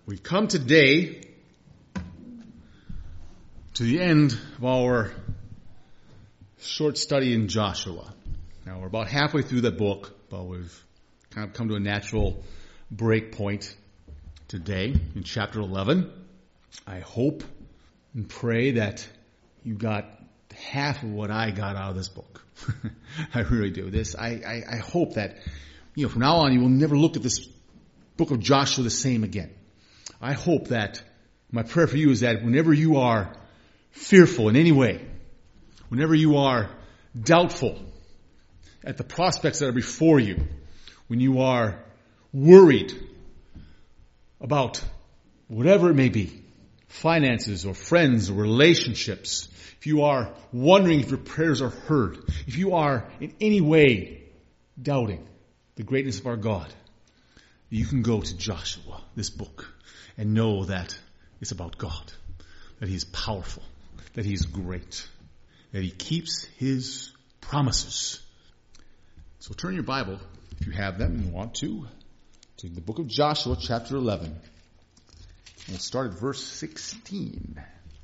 We come today to the end of our short study in Joshua. Now we're about halfway through that book, but we've kind of come to a natural break point today in chapter 11. I hope and pray that you got half of what I got out of this book. I really do. I hope that, from now on you will never look at this book of Joshua the same again. I hope that my prayer for you is that whenever you are fearful in any way, whenever you are doubtful at the prospects that are before you, when you are worried about whatever it may be, finances or friends or relationships, if you are wondering if your prayers are heard, if you are in any way doubting the greatness of our God, you can go to Joshua, this book, and know that it's about God, that He's powerful, that He's great, that He keeps His promises. So turn your Bible, if you have them and want to the book of Joshua, chapter 11. We'll start at verse 16.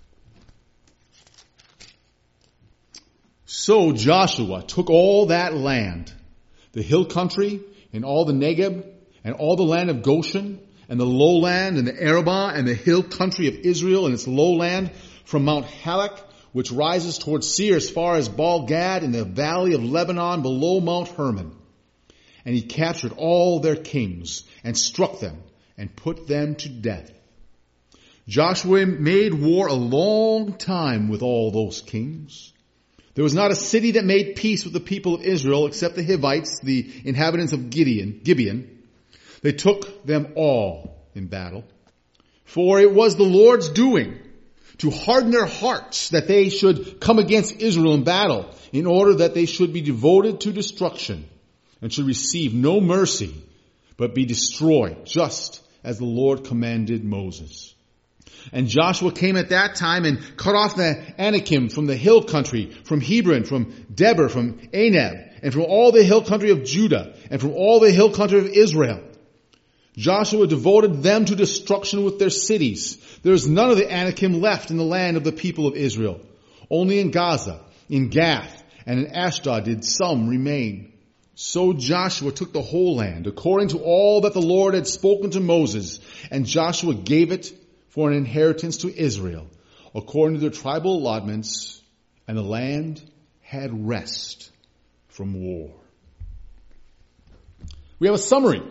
So Joshua took all that land, the hill country, and all the Negeb, and all the land of Goshen, and the lowland, and the Arabah, and the hill country of Israel, and its lowland, from Mount Halak, which rises towards Seir as far as Baal-Gad, in the valley of Lebanon, below Mount Hermon. And he captured all their kings, and struck them, and put them to death. Joshua made war a long time with all those kings. There was not a city that made peace with the people of Israel except the Hivites, the inhabitants of Gibeon. They took them all in battle. For it was the Lord's doing to harden their hearts that they should come against Israel in battle, in order that they should be devoted to destruction and should receive no mercy, but be destroyed, just as the Lord commanded Moses. And Joshua came at that time and cut off the Anakim from the hill country, from Hebron, from Debir, from Anab, and from all the hill country of Judah, and from all the hill country of Israel. Joshua devoted them to destruction with their cities. There is none of the Anakim left in the land of the people of Israel. Only in Gaza, in Gath, and in Ashdod did some remain. So Joshua took the whole land, according to all that the Lord had spoken to Moses, and Joshua gave it for an inheritance to Israel, according to their tribal allotments, and the land had rest from war. We have a summary.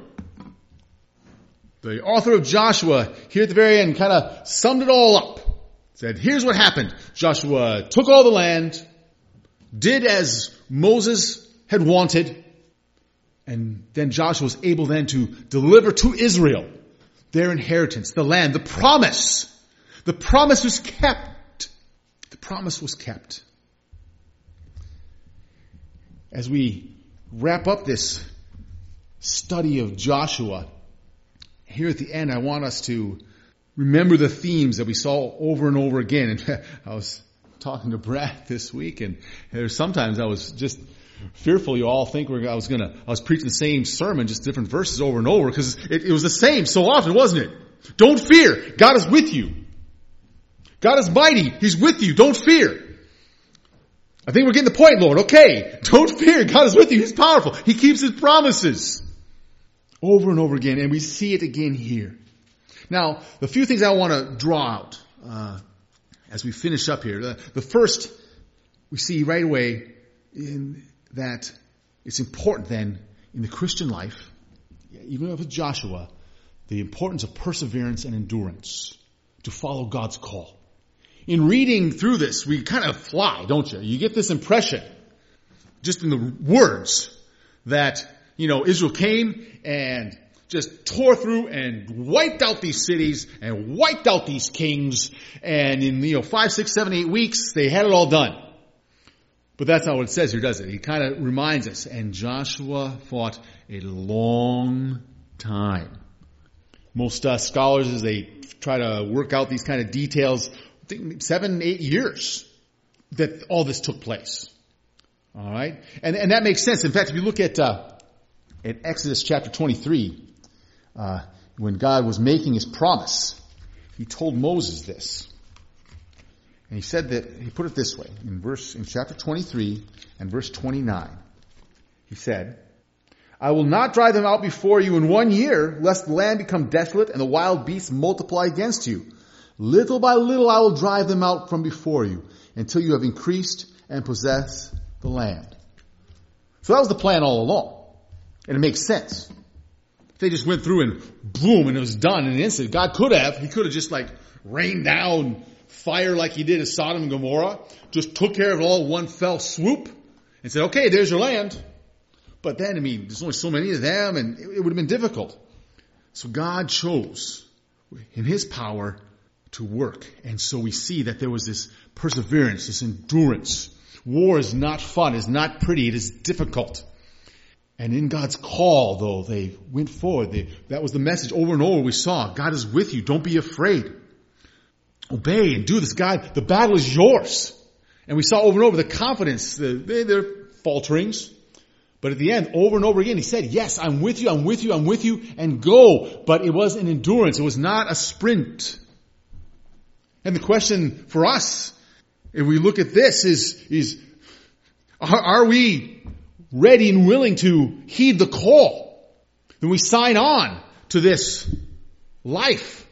The author of Joshua, here at the very end, kind of summed it all up. Said, here's what happened. Joshua took all the land, did as Moses had wanted, and then Joshua was able then to deliver to Israel their inheritance, the land, the promise. The promise was kept. The promise was kept. As we wrap up this study of Joshua, here at the end, I want us to remember the themes that we saw over and over again. And I was talking to Brad this week, and there's sometimes I was just fearful you all think I was preaching the same sermon, just different verses over and over, because it was the same so often, wasn't it? Don't fear. God is with you. God is mighty. He's with you. Don't fear. I think we're getting the point, Lord. Okay. Don't fear. God is with you. He's powerful. He keeps His promises. Over and over again, and we see it again here. Now, the few things I want to draw out as we finish up here. The first, we see right away in that it's important then in the Christian life, even with Joshua, the importance of perseverance and endurance to follow God's call. In reading through this, we kind of fly, don't you? You get this impression, just in the words, that Israel came and just tore through and wiped out these cities and wiped out these kings. And in 5, 6, 7, 8 weeks, they had it all done. But that's not what it says here, does it? He kind of reminds us. And Joshua fought a long time. Most scholars, as they try to work out these kind of details, think 7, 8 years that all this took place. All right? And that makes sense. In fact, if you look at Exodus chapter 23, when God was making his promise, he told Moses this. And he said that, he put it this way, in chapter 23 and verse 29. He said, I will not drive them out before you in 1 year, lest the land become desolate and the wild beasts multiply against you. Little by little I will drive them out from before you, until you have increased and possessed the land. So that was the plan all along. And it makes sense. If they just went through and boom, and it was done in an instant. God he could have just rained down fire like he did at Sodom and Gomorrah, just took care of it all in one fell swoop, and said, okay, there's your land. But then, there's only so many of them, and it would have been difficult. So God chose, in his power, to work. And so we see that there was this perseverance, this endurance. War is not fun, it's not pretty, it is difficult. And in God's call, though, they went forward. That was the message over and over we saw. God is with you, don't be afraid. Obey and do this. God, the battle is yours. And we saw over and over the confidence, their falterings. But at the end, over and over again, he said, yes, I'm with you, I'm with you, I'm with you, and go. But it was an endurance. It was not a sprint. And the question for us, if we look at this, is are we ready and willing to heed the call? Then we sign on to this life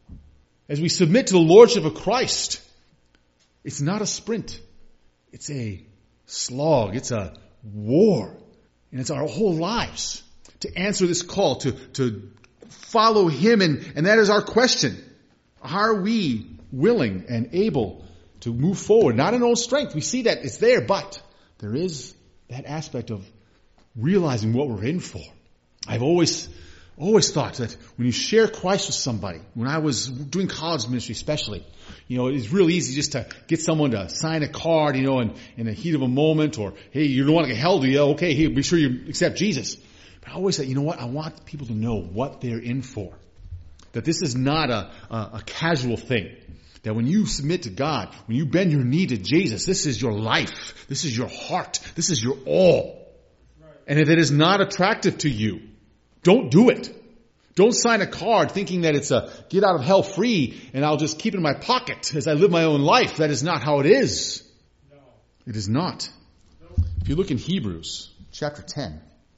as we submit to the Lordship of Christ. It's not a sprint. It's a slog. It's a war. And it's our whole lives to answer this call, to follow him. And that is our question. Are we willing and able to move forward? Not in our own strength. We see that it's there, but there is that aspect of realizing what we're in for. I've always thought that when you share Christ with somebody, when I was doing college ministry especially, it's real easy just to get someone to sign a card, in the heat of a moment, or, hey, you don't want to get hell, do you? Okay, hey, be sure you accept Jesus. But I always say, you know what? I want people to know what they're in for. That this is not a casual thing. That when you submit to God, when you bend your knee to Jesus, this is your life. This is your heart. This is your all. And if it is not attractive to you, don't do it. Don't sign a card thinking that it's a get out of hell free and I'll just keep it in my pocket as I live my own life. That is not how it is. No. It is not. No. If you look in Hebrews chapter 10,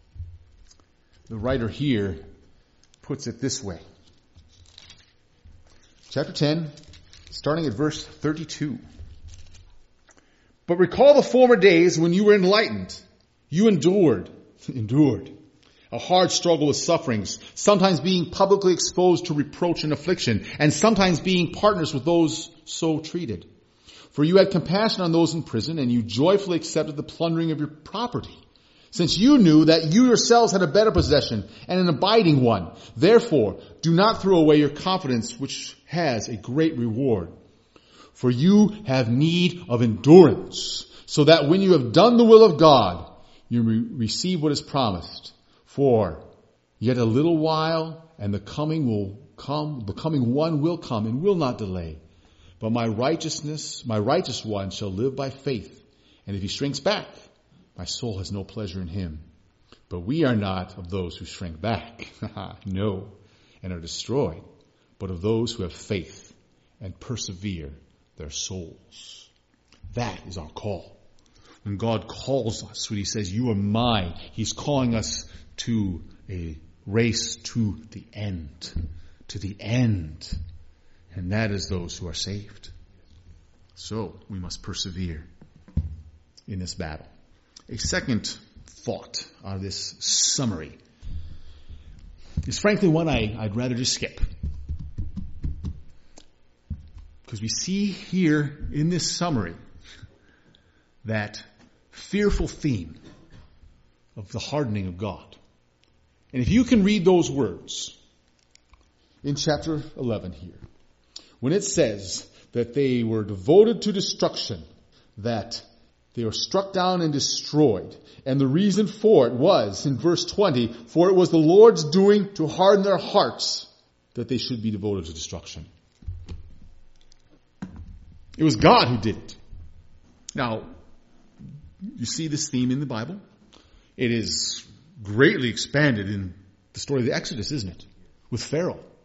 the writer here puts it this way. Chapter 10, starting at verse 32. But recall the former days when you were enlightened. You endured a hard struggle with sufferings, sometimes being publicly exposed to reproach and affliction, and sometimes being partners with those so treated. For you had compassion on those in prison, and you joyfully accepted the plundering of your property, since you knew that you yourselves had a better possession and an abiding one. Therefore, do not throw away your confidence, which has a great reward. For you have need of endurance, so that when you have done the will of God, you receive what is promised. For yet a little while, and the coming one will come and will not delay. But my righteous one shall live by faith. And if he shrinks back, my soul has no pleasure in him. But we are not of those who shrink back, no, and are destroyed, but of those who have faith and persevere their souls. That is our call. When God calls us, when he says, you are mine, he's calling us to a race to the end. To the end. And that is those who are saved. So we must persevere in this battle. A second thought out of this summary is frankly one I'd rather just skip. Because we see here in this summary that fearful theme of the hardening of God. And if you can read those words in chapter 11 here, when it says that they were devoted to destruction, that they were struck down and destroyed, and the reason for it was, in verse 20, for it was the Lord's doing to harden their hearts that they should be devoted to destruction. It was God who did it. Now, you see this theme in the Bible. It is greatly expanded in the story of the Exodus, isn't it? With Pharaoh.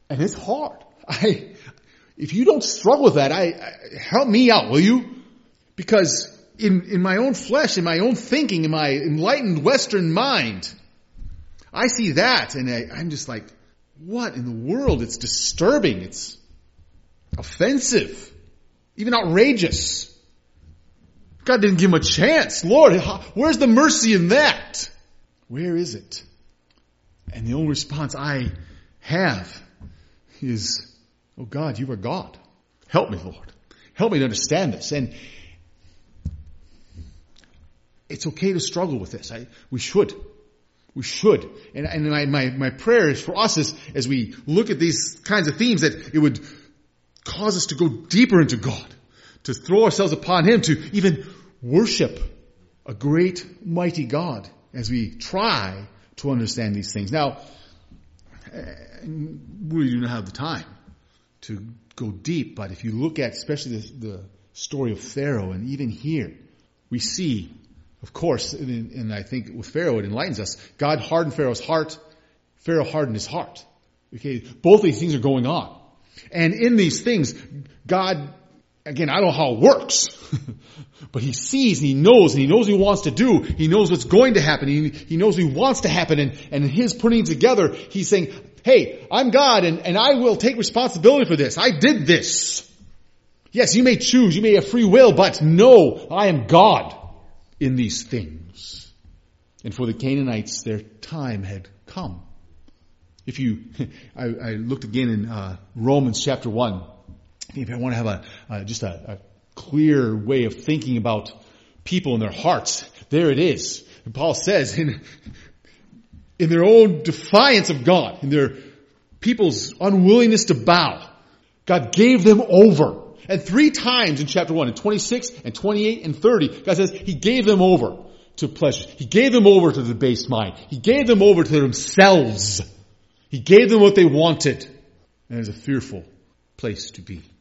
And it's hard. If you don't struggle with that, help me out, will you? Because in my own flesh, in my own thinking, in my enlightened Western mind, I see that and I'm just like, what in the world? It's disturbing. It's offensive. Even outrageous. God didn't give him a chance. Lord, where's the mercy in that? Where is it? And the only response I have is, oh God, you are God. Help me, Lord. Help me to understand this. And it's okay to struggle with this. We should. We should. And my prayer is for us as we look at these kinds of themes that it would cause us to go deeper into God, to throw ourselves upon Him, to even worship a great, mighty God as we try to understand these things. Now, I really do not have the time to go deep, but if you look at especially the story of Pharaoh, and even here, we see, of course, and I think with Pharaoh it enlightens us, God hardened Pharaoh's heart, Pharaoh hardened his heart. Okay, both of these things are going on. And in these things, God, again, I don't know how it works, but He sees and He knows what He wants to do. He knows what's going to happen. He knows what He wants to happen. And in His putting it together, He's saying, hey, I'm God and I will take responsibility for this. I did this. Yes, you may choose, you may have free will, but no, I am God in these things. And for the Canaanites, their time had come. I looked again in Romans chapter 1. If I want to have just a clear way of thinking about people and their hearts, there it is. And Paul says, in their own defiance of God, in their people's unwillingness to bow, God gave them over. And 3 times in chapter 1, in 26 and 28 and 30, God says He gave them over to pleasure. He gave them over to the base mind. He gave them over to themselves. He gave them what they wanted. And it was a fearful place to be.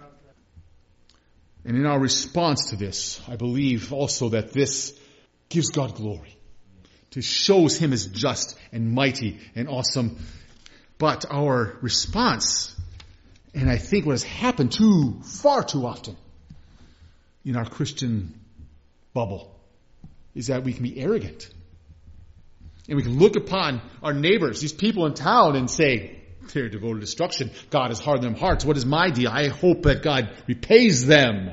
And in our response to this, I believe also that this gives God glory. It shows Him as just and mighty and awesome. But our response, and I think what has happened far too often in our Christian bubble, is that we can be arrogant. And we can look upon our neighbors, these people in town, and say, they're devoted to destruction. God has hardened their hearts. What is my deal? I hope that God repays them.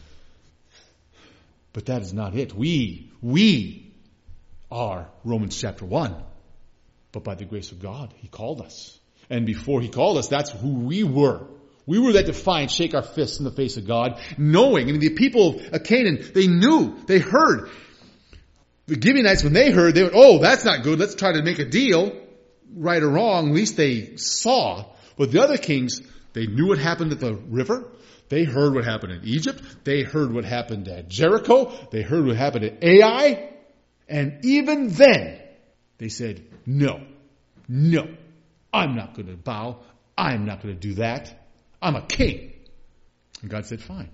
But that is not it. We are Romans chapter 1. But by the grace of God, He called us. And before He called us, that's who we were. We were that defiant, shake our fists in the face of God, knowing. I mean, the people of Canaan, they knew, they heard. The Gibeonites, when they heard, they went, oh, that's not good. Let's try to make a deal. Right or wrong, at least they saw. But the other kings, they knew what happened at the river. They heard what happened in Egypt. They heard what happened at Jericho. They heard what happened at Ai. And even then, they said, no, I'm not going to bow. I'm not going to do that. I'm a king. And God said, fine.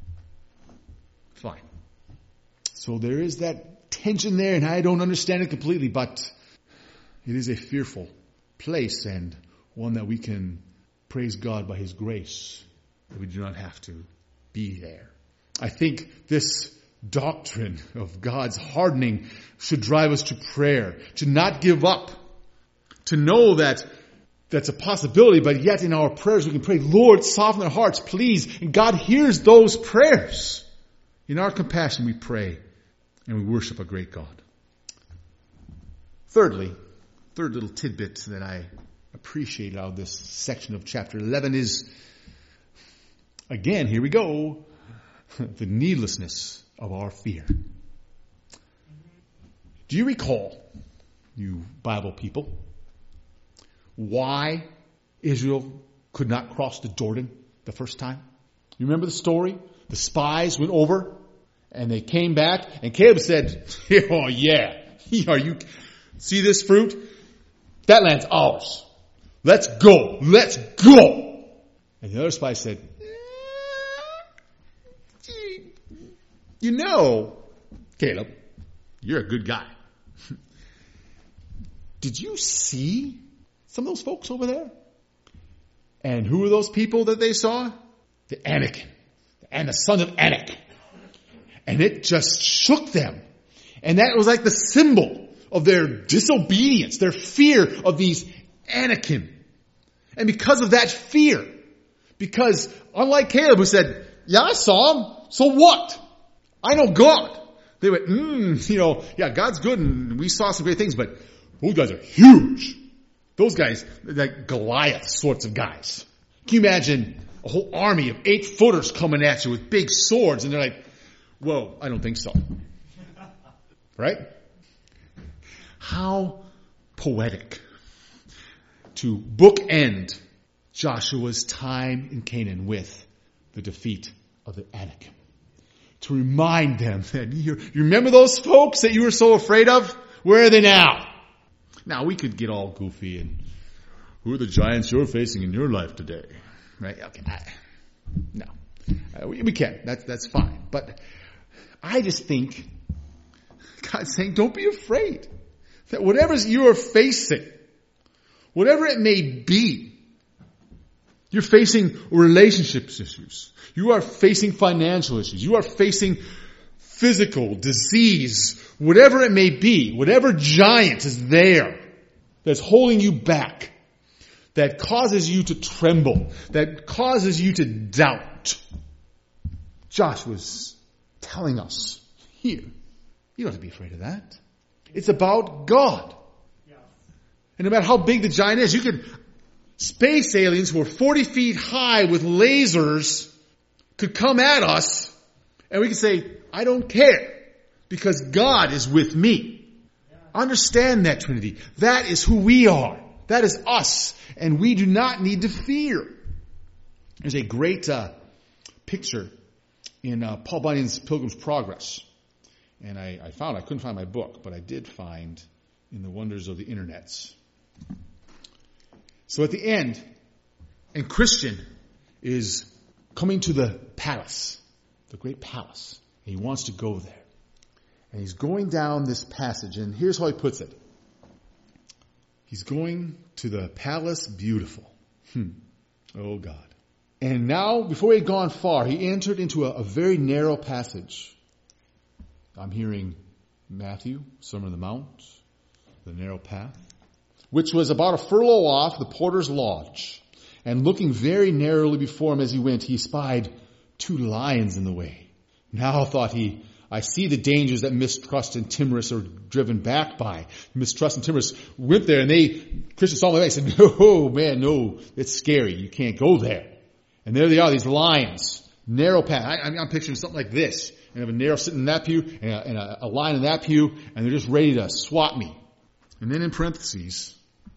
So there is that tension there, and I don't understand it completely, but it is a fearful place and one that we can praise God by His grace that we do not have to be there. I think this doctrine of God's hardening should drive us to prayer, to not give up, to know that that's a possibility, but yet in our prayers we can pray, Lord, soften our hearts, please. And God hears those prayers. In our compassion we pray and we worship a great God. Thirdly, third little tidbit that I appreciate out of this section of chapter 11 is, again, here we go, the needlessness of our fear. Do you recall, you Bible people, why Israel could not cross the Jordan the first time? You remember the story? The spies went over and they came back and Caleb said, oh yeah, you see this fruit? That land's ours. Let's go. And the other spy said, you know, Caleb, you're a good guy. Did you see some of those folks over there? And who were those people that they saw? The Anakim. And the sons of Anak. And it just shook them. And that was like the symbol of their disobedience, their fear of these Anakim. And because of that fear, because unlike Caleb who said, yeah, I saw him, so what? I know God. They went, yeah, God's good and we saw some great things, but those guys are huge. Those guys, like Goliath sorts of guys. Can you imagine a whole army of 8-footers coming at you with big swords and they're like, whoa, I don't think so. Right? How poetic to bookend Joshua's time in Canaan with the defeat of the Anakim. To remind them that you remember those folks that you were so afraid of? Where are they now? Now we could get all goofy and who are the giants you're facing in your life today? Right? Okay. No. We can. That's fine. But I just think God's saying don't be afraid. That whatever you are facing, whatever it may be, you're facing relationships issues. You are facing financial issues. You are facing physical disease, whatever it may be, whatever giant is there that's holding you back, that causes you to tremble, that causes you to doubt. Joshua's telling us here, you don't have to be afraid of that. It's about God. And no matter how big the giant is, you could, space aliens who are 40 feet high with lasers could come at us and we could say, I don't care because God is with me. Understand that, Trinity. That is who we are. That is us. And we do not need to fear. There's a great picture in Paul Bunyan's Pilgrim's Progress. And I couldn't find my book, but I did find in the wonders of the internets. So at the end, and Christian is coming to the palace, the great palace, and he wants to go there. And he's going down this passage, and here's how he puts it. He's going to the palace beautiful. Oh God. And now, before he had gone far, he entered into a very narrow passage. I'm hearing Matthew, Sermon on the Mount, the narrow path, which was about a furlong off the porter's lodge. And looking very narrowly before him as he went, he spied 2 lions in the way. Now, thought he, I see the dangers that mistrust and timorous are driven back by. Mistrust and timorous went there and Christians saw them and said, no, man, no, it's scary. You can't go there. And there they are, these lions, narrow path. I'm picturing something like this. And have a narrow sitting in that pew and a lion in that pew, and they're just ready to swat me. And then in parentheses,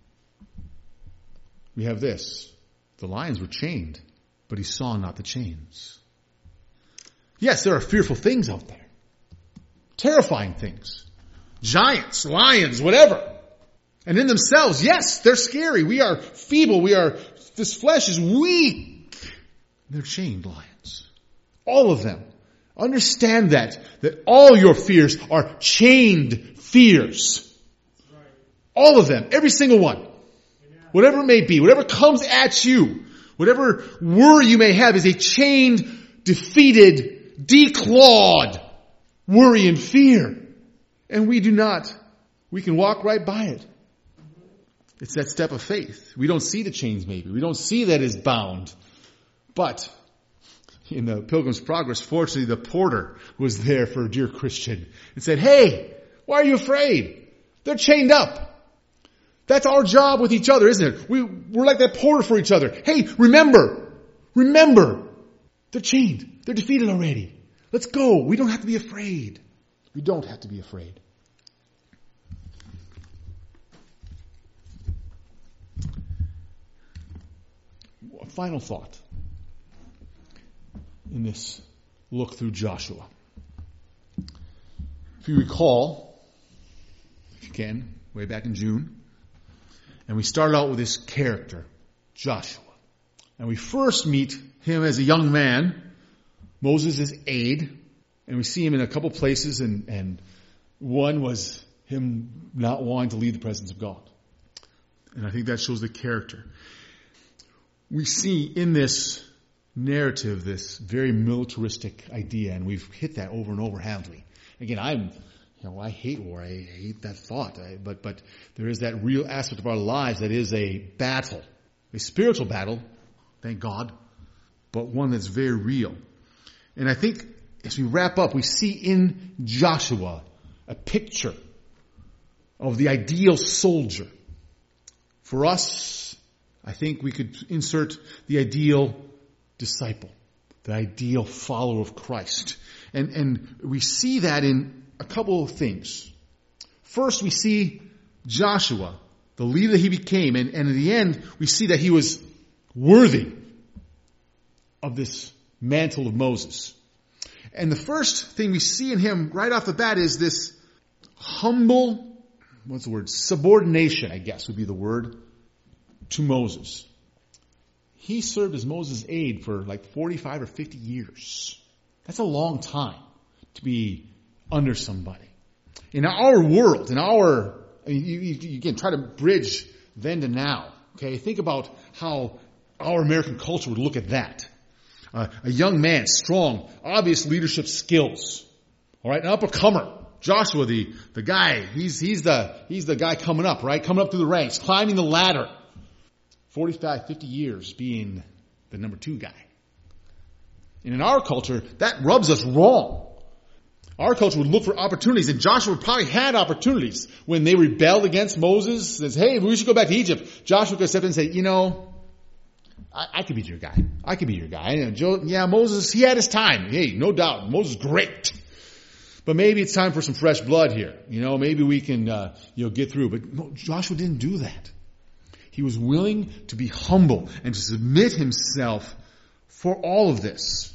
we have this. The lions were chained, but he saw not the chains. Yes, there are fearful things out there. Terrifying things. Giants, lions, whatever. And in themselves, yes, they're scary. We are feeble. This flesh is weak. They're chained lions. All of them. Understand that all your fears are chained fears. All of them. Every single one. Whatever it may be, whatever comes at you, whatever worry you may have is a chained, defeated, declawed worry and fear. And we can walk right by it. It's that step of faith. We don't see the chains maybe. We don't see that it's bound. But in the Pilgrim's Progress, fortunately, the porter was there for a dear Christian and said, hey, why are you afraid? They're chained up. That's our job with each other, isn't it? We're like that porter for each other. Hey, remember, they're chained. They're defeated already. Let's go. We don't have to be afraid. We don't have to be afraid. A final thought in this look through Joshua. If you recall, if you can, way back in June, and we started out with this character, Joshua. And we first meet him as a young man, Moses' aide, and we see him in a couple places, and one was him not wanting to leave the presence of God. And I think that shows the character. we see in this narrative this very militaristic idea, and we've hit that over and over, haven't we? Again, I hate war. I hate that thought. But there is that real aspect of our lives that is a battle, a spiritual battle, thank God, but one that's very real. And I think as we wrap up, we see in Joshua a picture of the ideal soldier. For us, I think we could insert the ideal disciple, the ideal follower of Christ. And we see that in a couple of things. First, we see Joshua, the leader that he became, and in the end, we see that he was worthy of this mantle of Moses. And the first thing we see in him right off the bat is this humble, subordination, I guess would be the word, to Moses. He served as Moses' aide for like 45 or 50 years. That's a long time to be under somebody. In our world, you can try to bridge then to now. Okay, think about how our American culture would look at that. A young man, strong, obvious leadership skills. All right, an up-and-comer. Joshua, the guy, he's the guy coming up, right? Coming up through the ranks, climbing the ladder. 45, 50 years being the number 2 guy. And in our culture, that rubs us wrong. Our culture would look for opportunities, and Joshua probably had opportunities when they rebelled against Moses. Says, hey, we should go back to Egypt. Joshua could step in and say, I could be your guy. I could be your guy. Moses, he had his time. Hey, no doubt. Moses, great. But maybe it's time for some fresh blood here. Maybe we can, get through. But no, Joshua didn't do that. He was willing to be humble and to submit himself for all of this.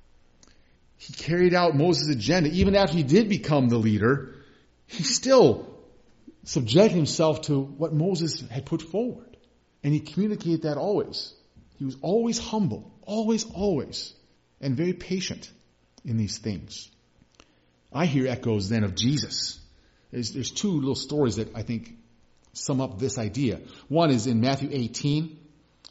He carried out Moses' agenda. Even after he did become the leader, he still subjected himself to what Moses had put forward. And he communicated that always. He was always humble, always, and very patient in these things. I hear echoes then of Jesus. There's 2 little stories that I think sum up this idea. One is in Matthew 18,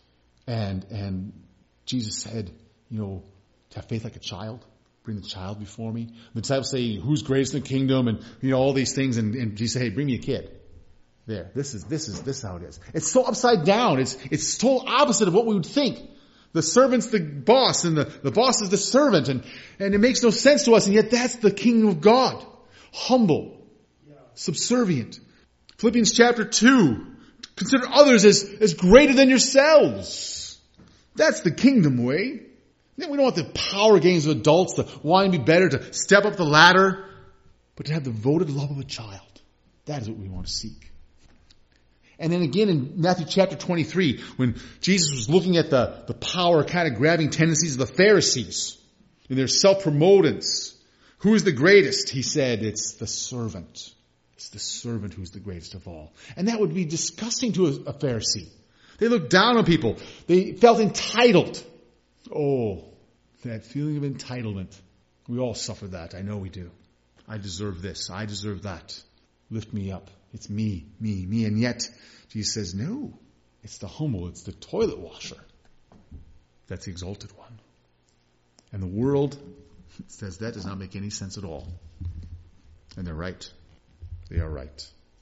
and Jesus said, to have faith like a child. Bring the child before me. The disciples say, who's greatest in the kingdom? And, all these things. And Jesus said, hey, bring me a kid. There. This is how it is. It's so upside down. It's total opposite of what we would think. The servant's the boss, and the boss is the servant. And it makes no sense to us. And yet that's the kingdom of God. Humble. Subservient. Philippians chapter 2. Consider others as greater than yourselves. That's the kingdom way. We don't want the power games of adults, to want to be better, to step up the ladder, but to have the devoted love of a child. That is what we want to seek. And then again in Matthew chapter 23, when Jesus was looking at the power kind of grabbing tendencies of the Pharisees and their self-promotance, who is the greatest? He said, it's the servant. It's the servant who's the greatest of all. And that would be disgusting to a Pharisee. They looked down on people. They felt entitled. Oh, that feeling of entitlement. We all suffer that. I know we do. I deserve this. I deserve that. Lift me up. It's me. And yet, Jesus says, no. It's the humble. It's the toilet washer. That's the exalted one. And the world says that does not make any sense at all. And they're right. They are right.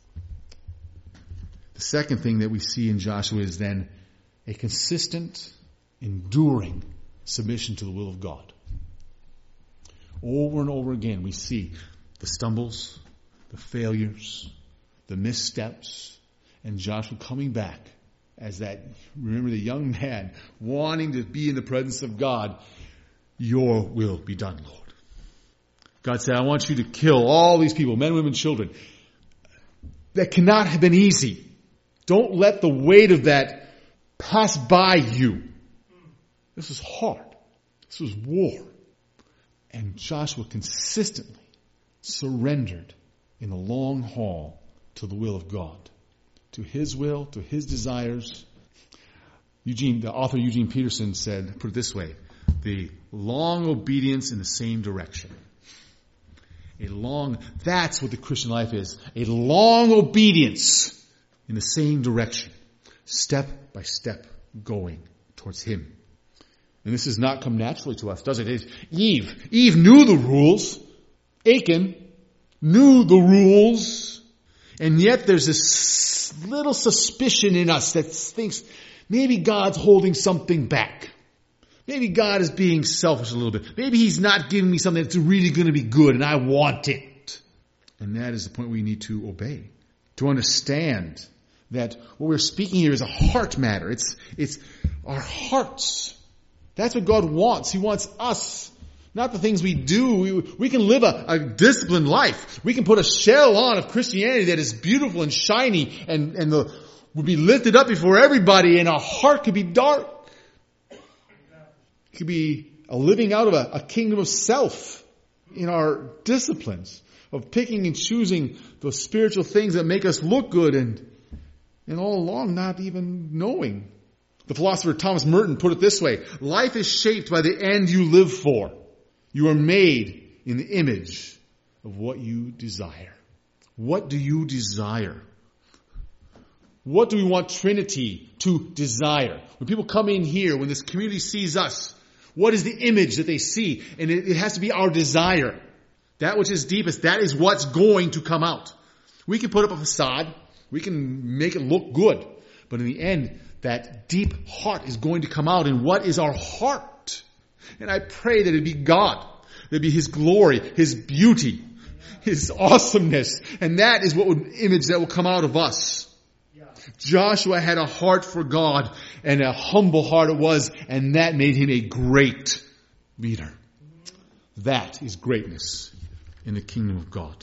The second thing that we see in Joshua is then a consistent, enduring submission to the will of God. Over and over again we see the stumbles, the failures, the missteps, and Joshua coming back as remember the young man wanting to be in the presence of God. Your will be done, Lord. God said, I want you to kill all these people, men, women, children. That cannot have been easy. Don't let the weight of that pass by you. This was hard. This was war. And Joshua consistently surrendered in the long haul to the will of God, to his will, to his desires. The author Eugene Peterson put it this way, the long obedience in the same direction. That's what the Christian life is. A long obedience in the same direction. Step by step going towards Him. And this does not come naturally to us, does it? It's Eve. Eve knew the rules. Achan knew the rules. And yet there's this little suspicion in us that thinks maybe God's holding something back. Maybe God is being selfish a little bit. Maybe He's not giving me something that's really going to be good and I want it. And that is the point we need to obey. To understand that what we're speaking here is a heart matter. It's our hearts. That's what God wants. He wants us. Not the things we do. We can live a disciplined life. We can put a shell on of Christianity that is beautiful and shiny and will be lifted up before everybody, and our heart could be dark. It could be a living out of a kingdom of self in our disciplines, of picking and choosing those spiritual things that make us look good and all along not even knowing. The philosopher Thomas Merton put it this way: life is shaped by the end you live for. You are made in the image of what you desire. What do you desire? What do we want Trinity to desire? When people come in here, when this community sees us, what is the image that they see? And it has to be our desire. That which is deepest, that is what's going to come out. We can put up a facade. We can make it look good. But in the end, that deep heart is going to come out. And what is our heart? And I pray that it be God. That it be His glory, His beauty, His awesomeness. And that is what image that will come out of us. Joshua had a heart for God, and a humble heart it was, and that made him a great leader. That is greatness in the kingdom of God.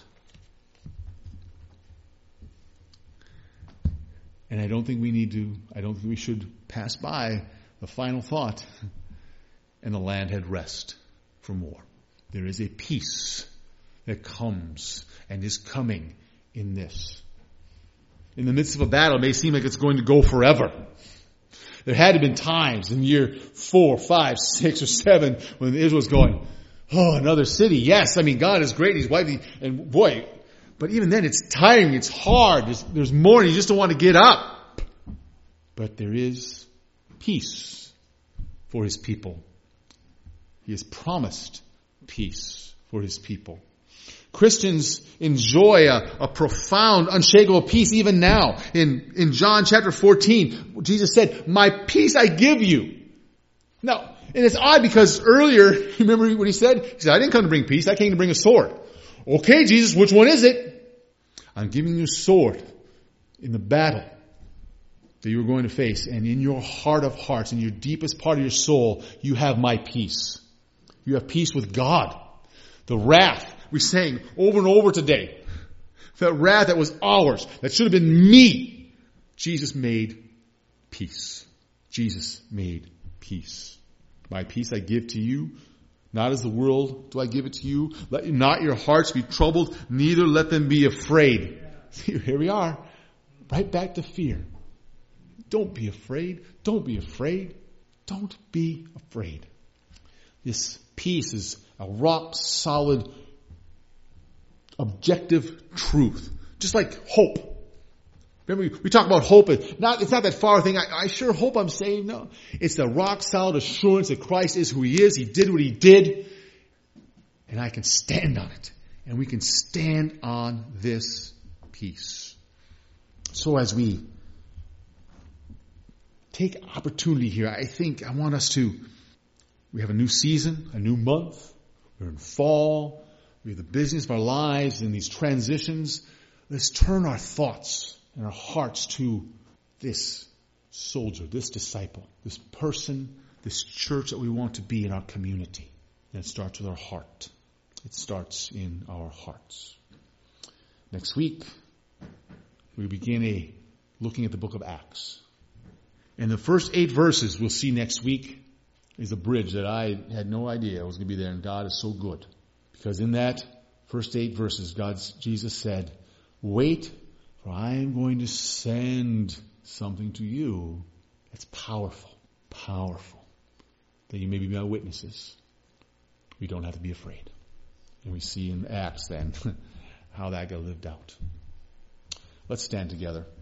And I don't think we should pass by the final thought. And the land had rest from war. There is a peace that comes and is coming in this. In the midst of a battle, it may seem like it's going to go forever. There had to have been times in year 4, 5, 6, or 7 when Israel was going, oh, another city. Yes, I mean, God is great. He's mighty. And boy, but even then it's tiring. It's hard. There's more and you just don't want to get up. But there is peace for His people. He has promised peace for His people. Christians enjoy a profound, unshakable peace even now. In John chapter 14, Jesus said, my peace I give you. Now, and it's odd because earlier, remember what He said? He said, I didn't come to bring peace, I came to bring a sword. Okay, Jesus, which one is it? I'm giving you a sword in the battle that you're going to face. And in your heart of hearts, in your deepest part of your soul, you have my peace. You have peace with God. The wrath we sang over and over today. That wrath that was ours, that should have been me. Jesus made peace. Jesus made peace. My peace I give to you. Not as the world do I give it to you. Let not your hearts be troubled, neither let them be afraid. See, here we are. Right back to fear. Don't be afraid. Don't be afraid. Don't be afraid. This peace is a rock solid, objective truth. Just like hope. Remember, we talk about hope. It's not that far thing. I sure hope I'm saved. No. It's the rock solid assurance that Christ is who He is. He did what He did. And I can stand on it. And we can stand on this peace. So as we take opportunity here, I want us to, we have a new season, a new month. We're in fall. We have the business of our lives and these transitions. Let's turn our thoughts and our hearts to this soldier, this disciple, this person, this church that we want to be in our community. And it starts with our heart. It starts in our hearts. Next week, we begin looking at the book of Acts. And the first 8 verses we'll see next week is a bridge that I had no idea was going to be there. And God is so good. Because in that first 8 verses, Jesus said, wait, for I am going to send something to you that's powerful, that you may be my witnesses. We don't have to be afraid. And we see in Acts then how that got lived out. Let's stand together.